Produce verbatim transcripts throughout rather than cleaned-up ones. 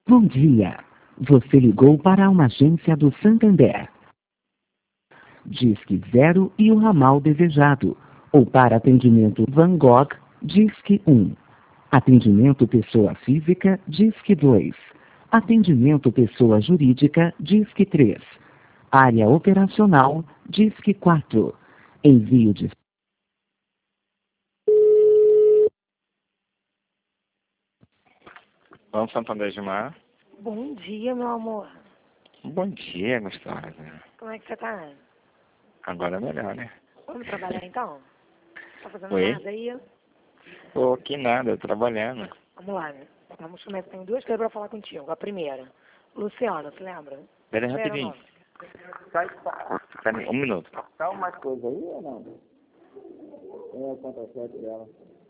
Bom dia. Você ligou para uma agência do Santander. Disque zero e o ramal desejado. Ou para atendimento Van Gogh, Disque um. Atendimento pessoa física, Disque dois. Atendimento pessoa jurídica, Disque três. Área operacional, Disque quatro. Envio de... Vamos Santander de Mar. Bom dia, meu amor. Bom dia, gostosa. Como é que você tá? Agora é melhor, né? Vamos trabalhar então? Tá fazendo Oi? nada aí? Pô, que nada, trabalhando. Vamos lá, né? Vamos começar. Tenho duas coisas pra falar contigo. A primeira, Luciana, você lembra? Pera aí, Espera, rapidinho. não. Pera aí, um minuto. Tá umas coisas aí ou não? É o contra-cheque dela.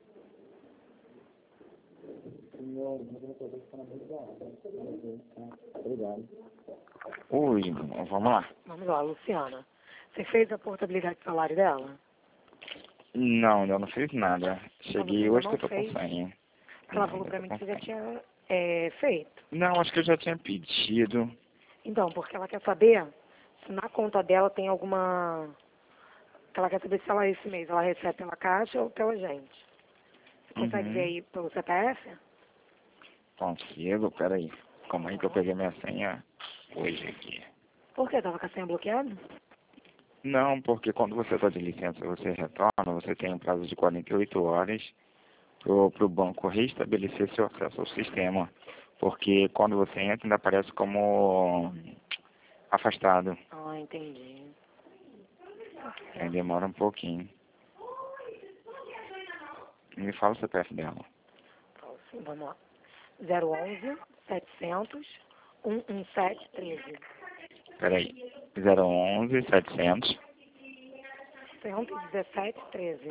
Obrigado. Ui, vamos lá. Vamos lá, Luciana. Você fez a portabilidade do salário dela? Não, ainda não fiz nada. você Cheguei ainda hoje não que eu tô fez? com senha. Ela Não, falou ainda pra tô mim com que você já senha. tinha é, feito. Não, acho que eu já tinha pedido. Então, porque ela quer saber se na conta dela tem alguma... Ela quer saber se ela esse mês ela recebe pela caixa ou pela gente. Você consegue Uhum. ver aí pelo C P F? Consigo, pera aí. Calma aí que eu peguei minha senha hoje aqui. Por que? Tava com a senha bloqueada? Não, porque quando você está de licença e você retorna, você tem um prazo de quarenta e oito horas para o banco restabelecer seu acesso ao sistema. Porque quando você entra, ainda aparece como afastado. Ah, entendi. Aí demora um pouquinho. Me fala o C P F dela. Então, sim, vamos lá. zero onze, setecentos, cento e dezessete, treze. Peraí. zero onze, setecentos. cento e dezessete, treze.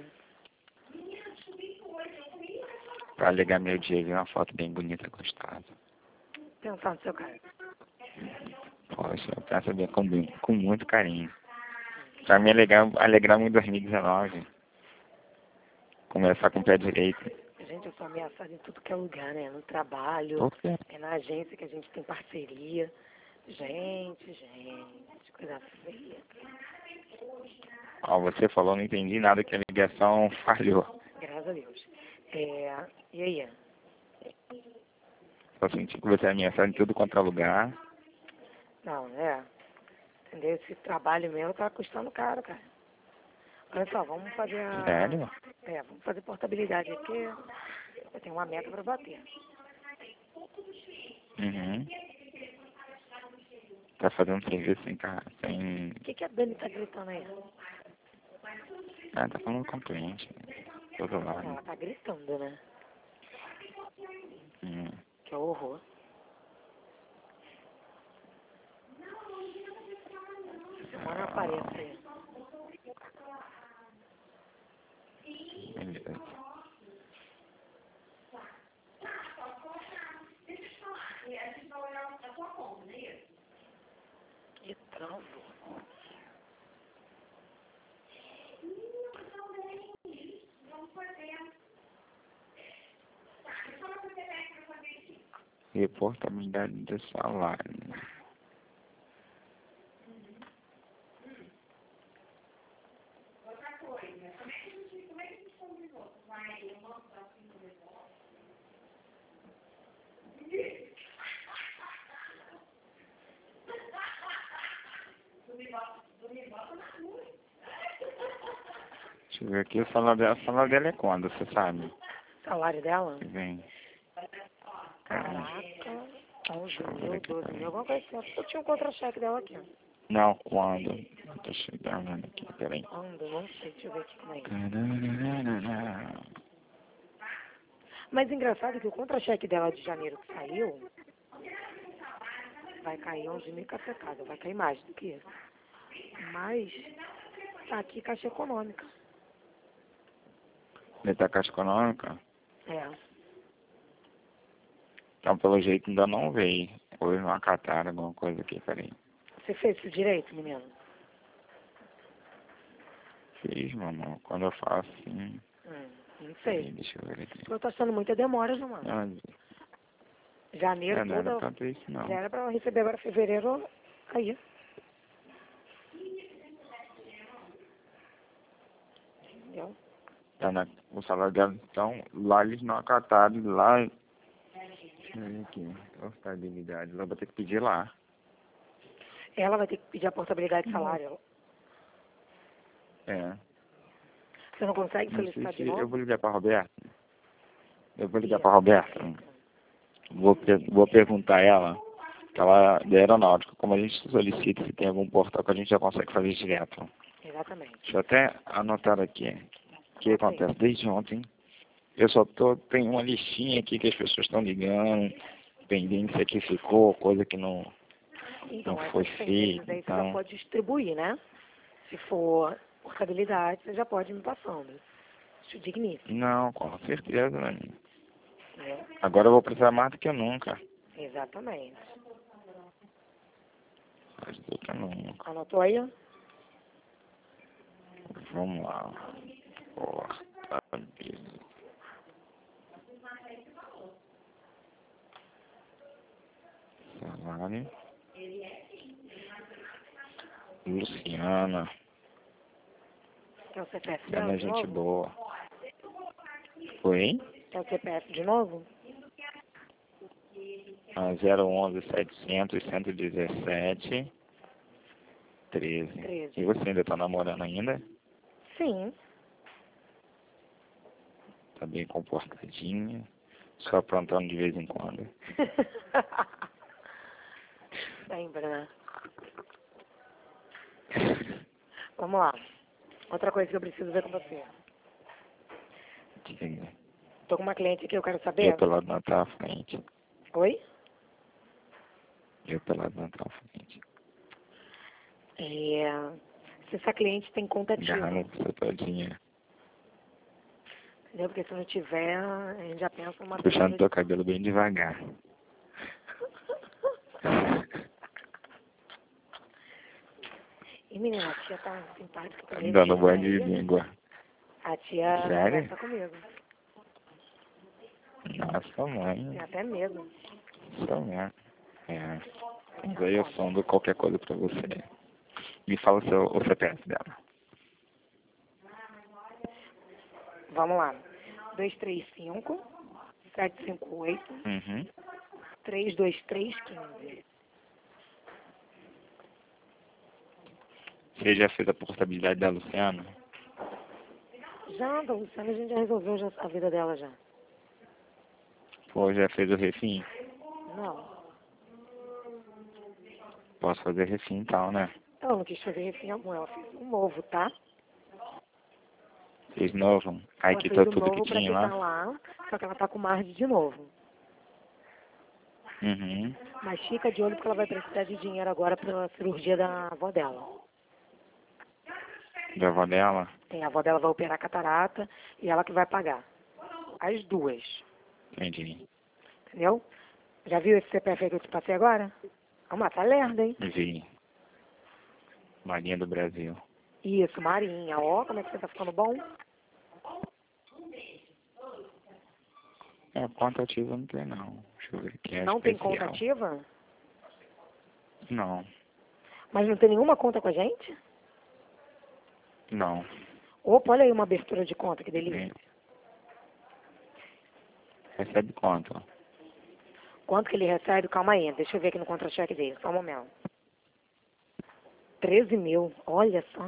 Para ligar meu dia e ver uma foto bem bonita, gostosa. Pensar no seu caso. Poxa, eu peço bem com, com muito carinho. Para me alegrar, alegrar muito dois mil e dezenove. Começar com o pé direito. Gente, eu sou ameaçada em tudo que é lugar, né? No trabalho, Por quê? é na agência que a gente tem parceria. Gente, gente, coisa feia. Ó, você falou, não entendi nada, que a ligação falhou. Graças a Deus. É, e aí? Só senti que você é ameaçado em tudo quanto é lugar. Não, é. Entendeu? Esse trabalho meu tá custando caro, cara. Olha só, vamos fazer a... Sério? É, vamos fazer portabilidade aqui. Eu tenho uma meta pra bater. Uhum. Tá fazendo serviço sem carro, sem... O que, que a Dani tá gritando aí? Ah, tá falando com o cliente. Todo lado. Ela tá gritando, né? Hum. Que horror. Semana apareça aí. Beleza. Que travou. Reportabilidade do salário. Deixa eu ver aqui, o salário dela, o salário dela é quando, você sabe? Salário dela? Vem. Caraca. onze mil, doze mil, alguma coisa assim. Eu tinha um contra-cheque dela aqui. Não, quando? Deixa eu dar uma olhada aqui, peraí. Quando? Não sei, deixa eu ver aqui como é. Carararara. Mas engraçado que o contra-cheque dela de janeiro que saiu vai cair onze mil cacetada, vai cair mais do que isso. Mas tá aqui Caixa Econômica. Ele tá Caixa Econômica? É. Então, pelo jeito, ainda não veio. Houve uma catar, alguma coisa aqui, peraí. Você fez isso direito, menino? Fiz, mamão. Quando eu faço assim... Hum, não Peraí, sei. deixa eu ver aqui. Eu tô achando muita demora, João. Ah, Janeiro É, não era toda, tanto isso, não. já era pra receber agora fevereiro, aí. Entendeu? Tá na, o salário dela, então, lá eles não acataram, lá... Deixa eu ver aqui, portabilidade, ela vai ter que pedir lá. Ela vai ter que pedir a portabilidade de salário. É. Você não consegue Não sei solicitar se de novo? eu vou ligar pra Roberta. Eu vou ligar pra Roberta. Vou, per- vou perguntar a ela, que ela é da aeronáutica, como a gente solicita, se tem algum portal que a gente já consegue fazer direto. Exatamente. Deixa eu até anotar aqui. O que Anota aí. acontece desde ontem? Eu só tô, tem uma listinha aqui que as pessoas estão ligando, pendência que ficou, coisa que não, Então, não foi essas pendências feita, aí você já então... pode distribuir, né? Se for portabilidade, você já pode ir me passando. Isso digníssimo. Não, com certeza, né? Né? Agora eu vou precisar mais do que nunca. Exatamente. Mais do que nunca. Anotou aí? Vamos lá. Portabilidade. Salário. Luciana. É o C P F Luciana dela é de gente novo? boa. Oi? É o C P F de novo? Ah, zero onze setecentos cento e dezessete treze. treze. E você ainda tá namorando ainda? Sim. Tá bem comportadinha? Só aprontando de vez em quando. Sempre, né? Vamos lá. Outra coisa que eu preciso ver com você. Diga. Tô com uma cliente aqui, eu quero Eu saber. pelado na tua frente. Oi? Eu pelado na tua frente. É... Se essa cliente tem conta ativa. Agarrando você todinha. Entendeu? Porque se não tiver, a gente já pensa uma Puxando coisa. teu cabelo bem devagar. E menina, a tia tá simpática comigo. Dando Tia, banho de aí, língua. a tia Sério? conversa comigo. Nossa, mãe. Tem até medo. Sua mãe. É. Mas aí eu sondo qualquer coisa pra você. Me fala o seu o C P F dela. Vamos lá. dois três cinco, sete cinco oito, Uhum. três dois três um cinco. Você já fez a portabilidade da Luciana? Já, da Luciana, a gente já resolveu já a vida dela já. Pô, já fez o refim? Não. Posso fazer refim então, né? Ela não quis fazer refém algum, ela fez um novo, tá? Fez novo? Aí Ela quitou fez um tudo que novo pra tinha quitar lá? lá, só que ela tá com margem de novo. Uhum. Mas fica de olho porque ela vai precisar de dinheiro agora pra cirurgia da avó dela. Da avó dela? Tem, a avó dela vai operar catarata e ela que vai pagar. As duas. Entendi. Entendeu? Já viu esse C P F aí que eu te passei agora? É uma tá lerda, hein? Vi. Marinha do Brasil. Isso, Marinha. Ó, como é que você tá ficando bom? É, conta ativa não tem não. Deixa eu ver aqui. É Não tem especial. conta ativa? Não. Mas não tem nenhuma conta com a gente? Não. Opa, olha aí uma abertura de conta, que delícia. Nem- Recebe quanto? Quanto que ele recebe? Calma aí, deixa eu ver aqui no contra-cheque dele, só um momento. treze mil, olha só.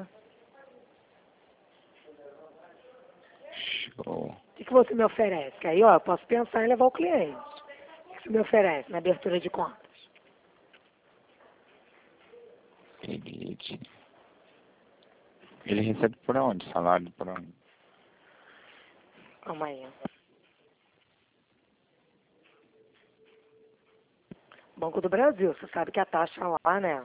Show. O que, que você me oferece? Que aí, ó, eu posso pensar em levar o cliente. O que você me oferece na abertura de contas? Elite. Ele recebe por onde? Salário por onde? Calma aí. Banco do Brasil, você sabe que a taxa lá, né?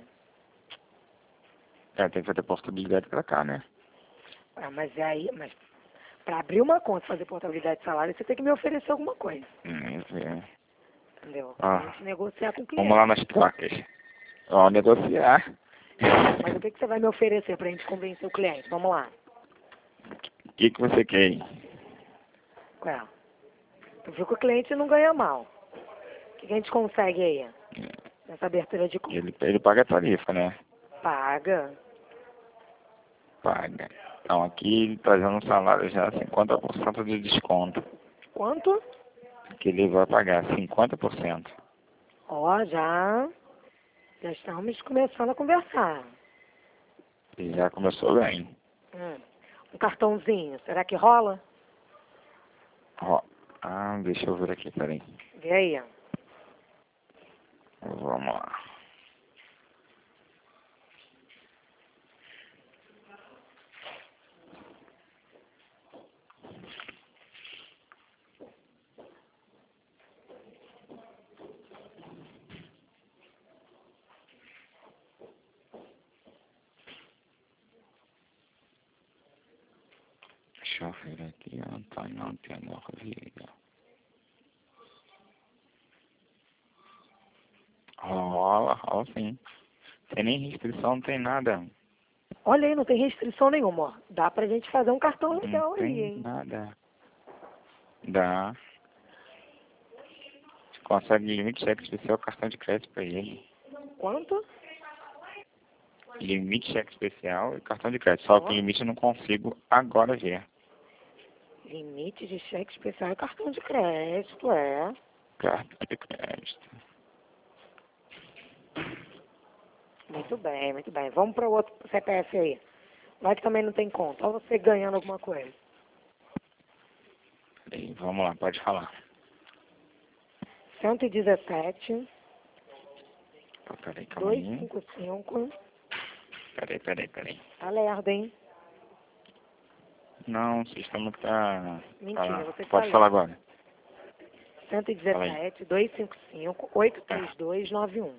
É, tem que fazer portabilidade pra cá, né? Ah, mas é aí, mas para abrir uma conta e fazer portabilidade de salário, você tem que me oferecer alguma coisa. Hum, é. Entendeu? Ah. A gente negociar com o cliente. Vamos lá nas trocas. Ó, negociar. Mas o que, que você vai me oferecer pra gente convencer o cliente? Vamos lá. O que, que você quer aí? Ué, tu viu que o cliente não ganha mal. que, que a gente consegue aí? Nessa abertura de conta? Ele, ele paga a tarifa, né? Paga. Paga. Então aqui trazendo um salário já cinquenta por cento de desconto. Quanto? Que ele vai pagar cinquenta por cento. Ó, já, já estamos começando a conversar. E já começou bem. Hum. Um cartãozinho, será que rola? Ó, ah, deixa eu ver aqui, peraí. Vê aí. Vamos lá. Deixa eu ver aqui, Antônio Antônio Vieira. Rola, rola sim. Tem nem restrição, não tem nada. Olha aí, não tem restrição nenhuma, ó. Dá pra gente fazer um cartão legal Não aí, tem hein? nada. Dá. Você consegue limite cheque especial, cartão de crédito pra ele. Quanto? Limite cheque especial e cartão de crédito. Só que limite eu não consigo agora ver. Limite de cheque especial e cartão de crédito, é. Cartão de crédito. Muito bem, muito bem. Vamos para o outro C P F aí. Vai que também não tem conta. Olha você ganhando alguma coisa. Peraí, vamos lá, pode falar. cento e dezessete, Pô, peraí, calma aí. duzentos e cinquenta e cinco. Peraí, peraí, peraí. Tá lerdo, hein? Não, o sistema tá... Mentira, tá... você Pode tá falar lerdo. agora. cento e dezessete, duzentos e cinquenta e cinco, oitocentos e trinta e dois, noventa e um.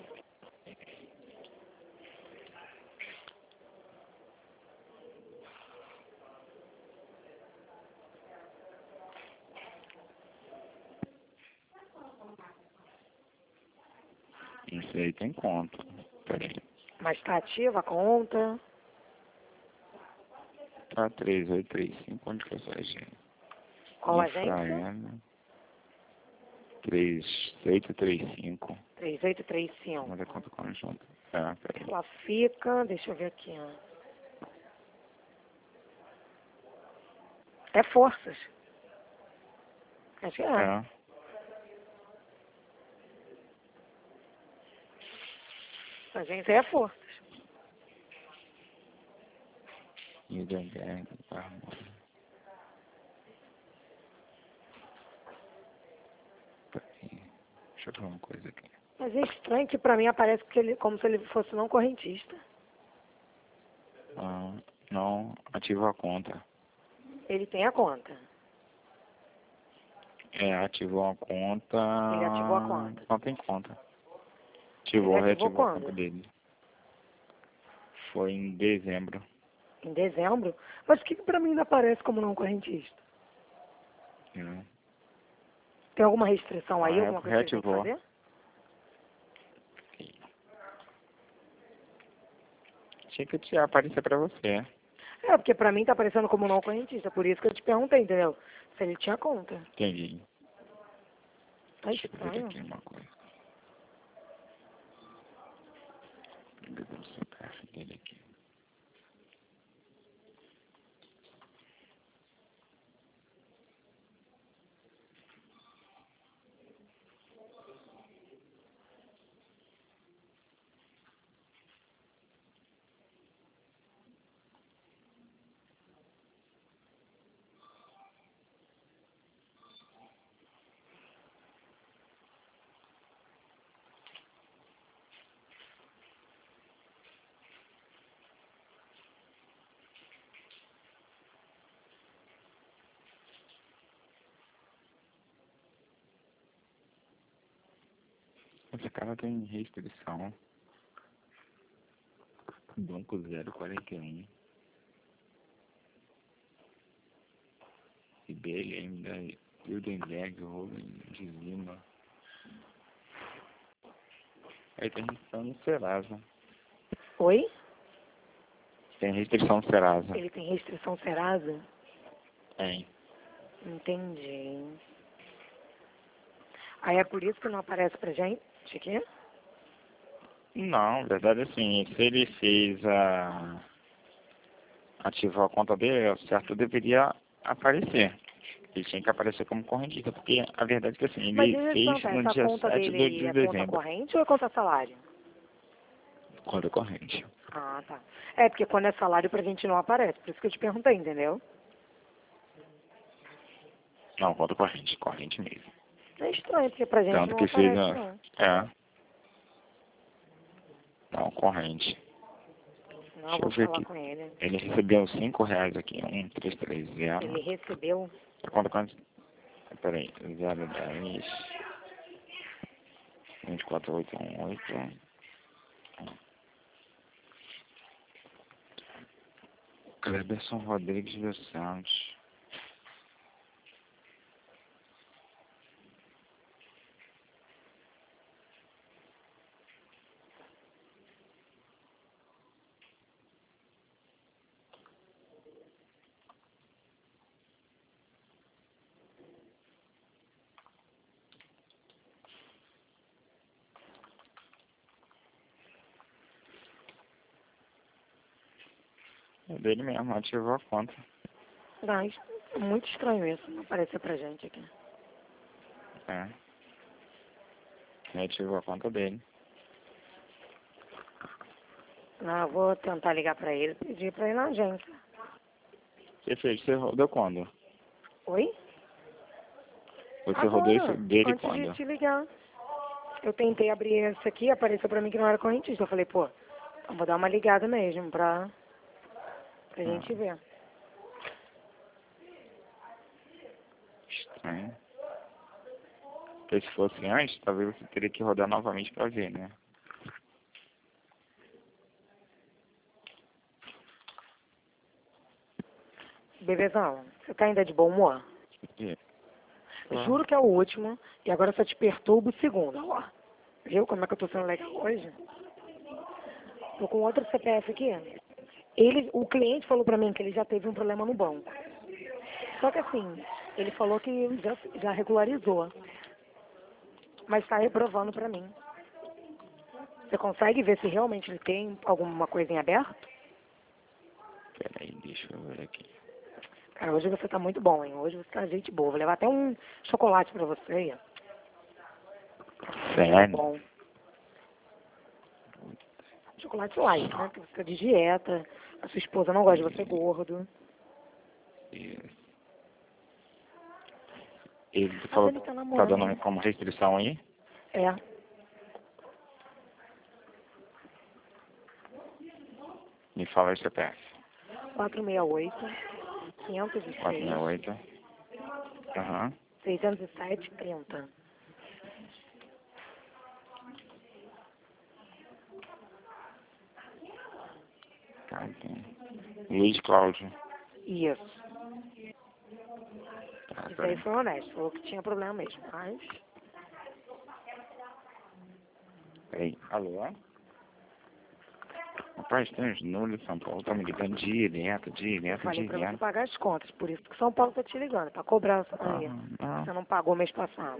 Isso aí tem conta. Peraí. Mas tá ativa a conta? Tá, três oito três cinco, onde que é essa agência? Qual agência? três oito três cinco. três oito três cinco. Mas é conta conjunta. É, peraí. Ela fica, deixa eu ver aqui, ó. É Forças. Acho que é. É. A agência é Forças. Lindenberg, tá. Peraí. Deixa eu ver uma coisa aqui. Mas é estranho que pra mim aparece que ele, como se ele fosse não correntista. Ah, não ativou a conta. Ele tem a conta. É, ativou a conta. Ele ativou a conta. Não tem conta. Ativou, Ele ativou reativou a quando? conta dele. Foi em dezembro. Em dezembro? Mas o que, que pra mim ainda aparece como não correntista? É. Tem alguma restrição aí? Ah, Alguma coisa que tem que reativou. fazer? Tinha que te aparecer pra você. É, porque pra mim tá aparecendo como não correntista. Por isso que eu te perguntei, entendeu? Se ele tinha conta. Entendi. Tá Deixa eu ver estranho. aqui uma coisa. Cadê o C P F dele aqui? Esse cara tem restrição. Banco zero quarenta e um. I B L M da Hildenberg, Holding de Lima. Aí tem restrição no Serasa. Oi? Tem restrição no Serasa. Ele tem restrição Serasa? Tem. Entendi. Aí é por isso que não aparece pra gente aqui? Não, na verdade assim, se ele fez a... ativou a conta dele, o certo deveria aparecer. Ele tinha que aparecer como correntista, porque a verdade é que assim, Mas ele deixa eu te fez perguntar, no essa dia conta sete dele de é conta dezembro. corrente ou é conta salário? Conta corrente. Ah, tá. É, porque quando é salário pra gente não aparece, por isso que eu te perguntei, entendeu? Não, conta corrente, corrente mesmo. É estranho, porque pra gente Tanto não que fez aparece, a... não. É. Não, corrente. Não, Deixa vou eu ver falar aqui. com ele. Ele recebeu cinco reais aqui, um, três, três, zero. Ele recebeu? A conta quanto? Peraí, zero, dez, vinte e quatro, oito, um, oito. Cleberson Rodrigues dos Santos. É dele mesmo, ativou a conta. Mas é muito estranho isso, não aparecer pra gente aqui. É. Ele ativou a conta dele. Ah, vou tentar ligar pra ele, pedir pra ir na agência. Você fez, você rodou quando? Oi? Você Agora, rodou isso dele antes quando? de te ligar. Eu tentei abrir esse aqui, apareceu pra mim que não era correntista. Eu falei, pô, eu vou dar uma ligada mesmo pra, pra Ah, gente ver. estranho. Porque se fosse antes, talvez você teria que rodar novamente pra ver, né? Bebezão, você tá ainda de bom humor? E- Juro que é o último, e agora só te perturbo o segundo, ó. Viu como é que eu tô sendo legal hoje? Tô com outro C P F aqui. Ele, o cliente falou pra mim que ele já teve um problema no banco. Só que assim, ele falou que já, já regularizou. Mas tá reprovando pra mim. Você consegue ver se realmente ele tem alguma coisa em aberto? Peraí, deixa eu ver aqui. Cara, hoje você tá muito bom, hein? Hoje você tá gente boa. Vou levar até um chocolate pra você aí, ó. Sério? Bom. Chocolate light, né? Porque você tá de dieta. A sua esposa não gosta de você gordo. Isso. Ele Mas falou ele tá que tá namorando. dando como restrição aí? É. Me fala aí, C P F. quatro seis oito, quinhentos e quatro seis seis, oito. Aham. seiscentos e sete, trinta. Tá aqui. Luiz Cláudio. Isso. Tá, Isso aí peraí. foi honesto. Falou que tinha problema mesmo. Mas Peraí. Alô? Rapaz, tem uns nulos em São Paulo, tá me ligando direto, eu direto, falei pra você direto. pagar as contas. Por isso que São Paulo tá te ligando. Pra cobrar essa Ah, daí. não. Você não pagou mês passado.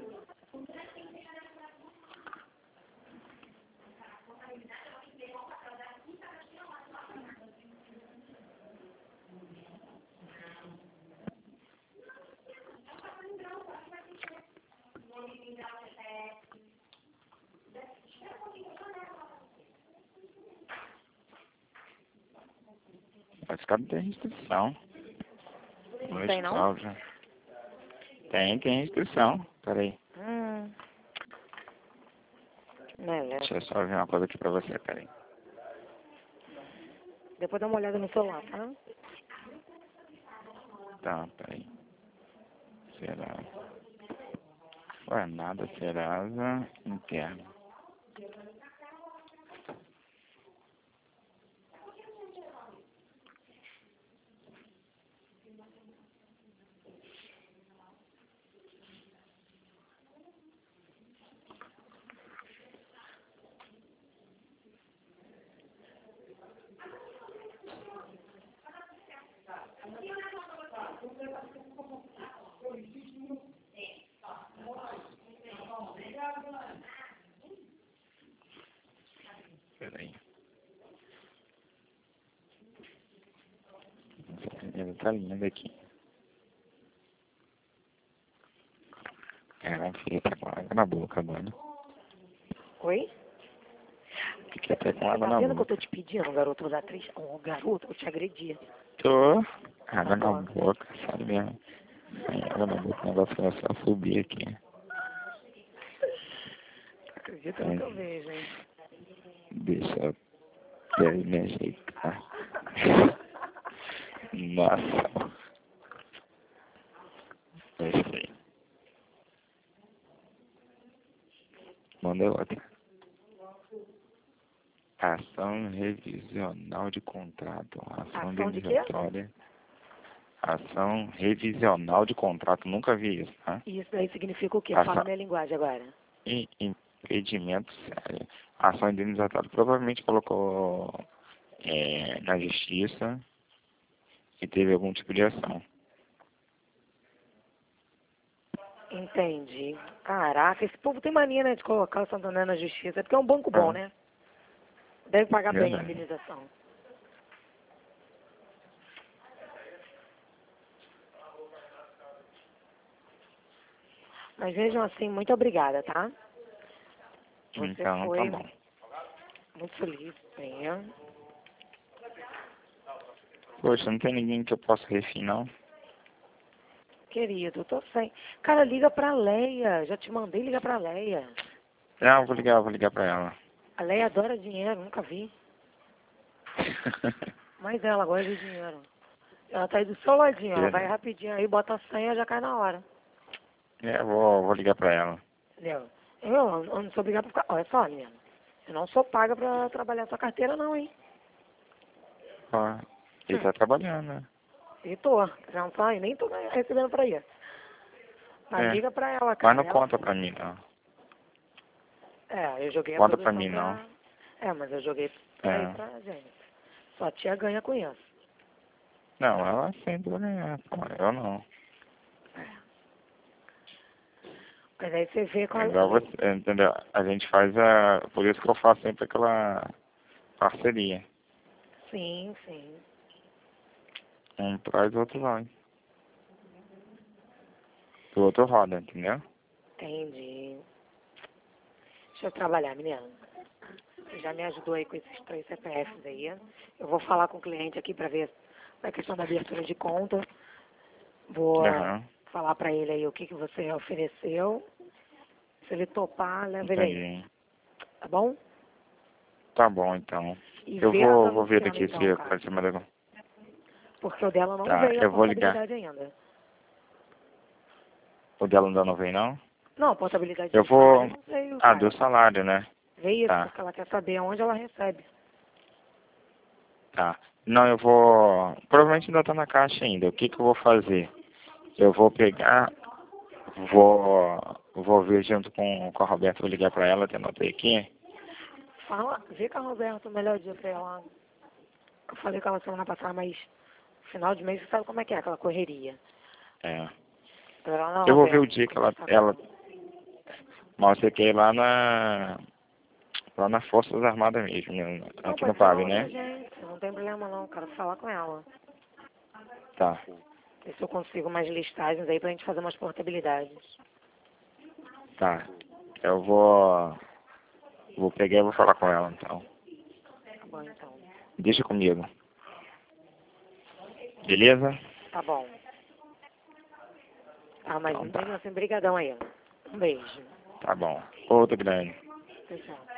Esse cara não tem restrição. Não Luiz tem, não? Cláudio. Tem, tem restrição. Peraí. Hum. Beleza. Deixa eu só ver uma coisa aqui pra você, peraí. Depois dá uma olhada no celular, tá? Tá, peraí. Serasa. Ué, nada, Serasa interno. Peraí. Ele tá lindo aqui. Ela fica até com água na boca agora. Oi? Fiquei até com Você água tá na vendo que eu boca. tô te pedindo, garoto, vou dar três... Ô, garoto, eu te agredi. Tô. Água Tá na bom. boca, sabe mesmo? Sem água na boca, o negócio começou a subir aqui. Acredita no que eu vejo, hein? Deixa eu até me ajeitar. Nossa. Gostei. Manda outra. Ação revisional de contrato. Ação, Ação de quê? indenizatória. Ação revisional de contrato. Nunca vi isso, tá? Isso daí significa o quê? Ação- Fala a minha linguagem agora. E impedimento sério. Ação indenizatória. Provavelmente colocou é, na justiça e teve algum tipo de ação. Entendi. Caraca, esse povo tem mania, né, de colocar o Santander na justiça. É porque é um banco bom, Ah. né? Deve pagar bem a Verdade. indenização. Mas mesmo assim, muito obrigada, tá? Você Então, foi tá bom. muito feliz. É. Poxa, não tem ninguém que eu possa refir, não? Querido, eu tô sem. Cara, liga pra Leia. Já te mandei ligar pra Leia. Não, eu vou ligar, eu vou ligar pra ela. A Leia adora dinheiro, nunca vi. Mas ela gosta de dinheiro. Ela tá aí do seu ladinho, ela vai rapidinho aí, bota a senha e já cai na hora. É, eu vou, vou ligar pra ela. Entendeu? Eu, eu não sou obrigada pra ficar. Olha só, menina. Eu não sou paga pra trabalhar essa carteira, não, hein? Ó, ele tá trabalhando, né? E tô. Já não tá, e nem tô ganhando- recebendo pra isso. Mas É. liga pra ela, cara. Mas não Ela- conta pra mim, não. É, eu joguei a Conta pra produção mim, não. É, mas eu joguei pra É. ir pra gente. Sua tia ganha com isso. Não, ela sempre vai ganhar, pô. Eu não. Mas aí você vê qual É igual você, entendeu? A gente faz a... Por isso que eu faço sempre aquela parceria. Sim, sim. Um traz, o outro vai. O outro roda, entendeu? Entendi. Deixa eu trabalhar, menina. Você já me ajudou aí com esses três C P Fs aí. Eu vou falar com o cliente aqui pra ver a questão da abertura de conta. Vou Aham. falar pra ele aí o que, que você ofereceu. Se ele topar, leva ele aí. Entendi. Tá bom? Tá bom, então. E Eu vê a vou, da vou ver Luciana, aqui então, se cara. pode ser mais legal. Porque o dela não Tá, veio a eu vou ligar. portabilidade ainda. O dela ainda não vem, não? Não, a portabilidade Eu do vou... salário não veio, Ah, cara. do salário, né? Veio isso, Tá. porque ela quer saber onde ela recebe. Tá. Não, eu vou... Provavelmente ainda tá na caixa ainda. O que que eu vou fazer? Eu vou pegar... Vou... Vou ver junto com, com a Roberta, vou ligar pra ela, que eu anotei aqui. Fala, vê com a Roberta o melhor dia pra ela. Eu falei com ela semana passada, mas final de mês você sabe como é que é, aquela correria. É. Ela, não, Eu vou ver o Roberta, dia que ela... tá ela... bom. Mas você quer ir lá na... Lá na Forças Armadas mesmo, né? Não, Aqui no pode P A falar B, outra né? gente, não tem problema não, quero falar com ela. Tá. Ver se eu consigo mais listagens aí pra gente fazer umas portabilidades. Tá. Eu vou... Vou pegar e vou falar com ela, então. Tá bom, então. Deixa comigo. Beleza? Tá bom. Ah, mas Então tá. mesmo assim, brigadão aí. Um beijo. Tá bom. Outro grande. Tchau, tchau.